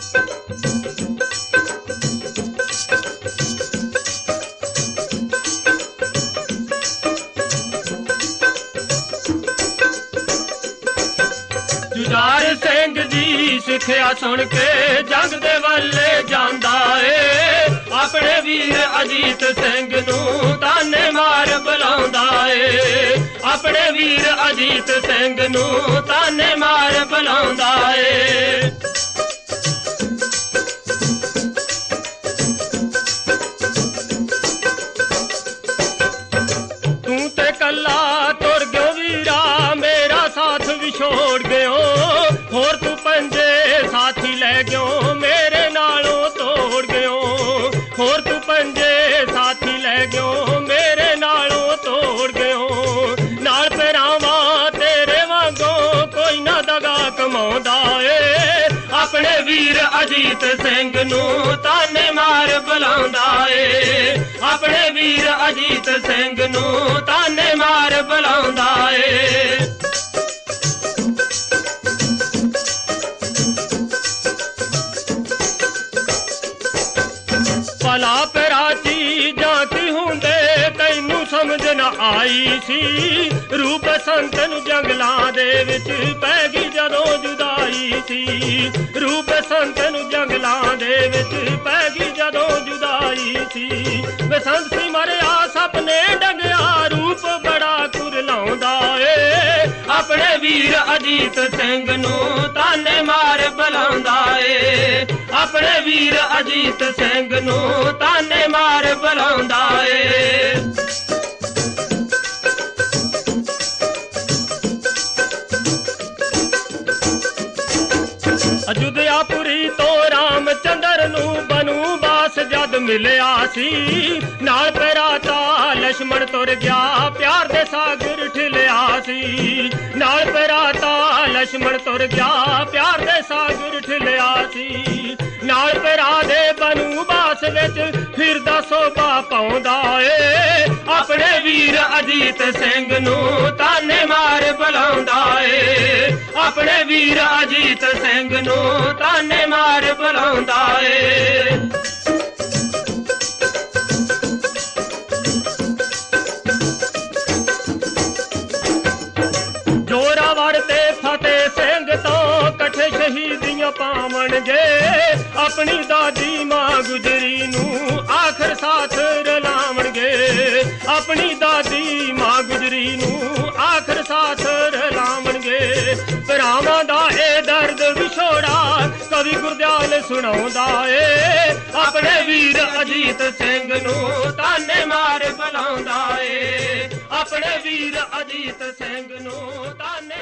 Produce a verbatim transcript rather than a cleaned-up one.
जुझार सिंह दी सिखिया सुन के जंग दे वल्ले जांदा ए अपने वीर अजीत सिंह नू ताने मार बुलांदा ए अपने वीर अजीत सिंह नू ताने मार बुलांदा ए तू ते कल्ला तुर गयो वीरा मेरा साथ भी छोड़ गयो होर तू पंजे साथी लै गयो मेरे नालों तोड़ गयो होर तू पंजे साथी लै गयो मेरे नालों तोड़ गयो नाल परावा तेरे वांगो कोई ना दगा कमाउंदा ए अपने वीर अजीत सिंह नू ताने मार बुलांदा ए अपने वीर अजीत सिंह नू ताने मार बुलांदा ए भला पराची जाती हुंदे तैनू समझ न आई सी रूप संतन जंगलां दे विच पै गई जदों जुदाई सी रूप संतन जंगलां दे विच पै गई जदों जुदाई सी बसंत सी मरिया सपने डंगिया रूप बड़ा कुरलाउंदा ए अपने वीर अजीत सिंह नू ताने मार बुलांदा ए अपने वीर अजीत सिंह नू ताने मार बुलांदा ए अयोध्यापुरी तो रामचंद्र नू बनू बास जद मिलिया सी नाल पराता लक्ष्मण तुर गया प्यार दे सागर ठिलिया सी नाल पराता लक्ष्मण तुर गया प्यार दे सागर ठिलिया सी नाल परा दे बनू बास विच फिरदा सोभा पाउंदा ए अपने वीर अजीत सिंह नू ताने मार बुलांदा ए अपने वीर अजीत सिंह नू ताने मार बुलांदा ए जोरावर ते फतेह सिंह तो कट्ठे शहीदियां पावणगे अपनी दादी मां गुजरी नू आखिर साथ रलावणगे अपनी दादी मां गुजरी नू आखिर साथ रलावणगे भरावां दा ए दर्द विछोड़ा कवि गुरदयाल सुणाउंदा ए अपने वीर अजीत सिंह नू ताने मार बुलांदा ए अपने वीर अजीत सिंह नू ताने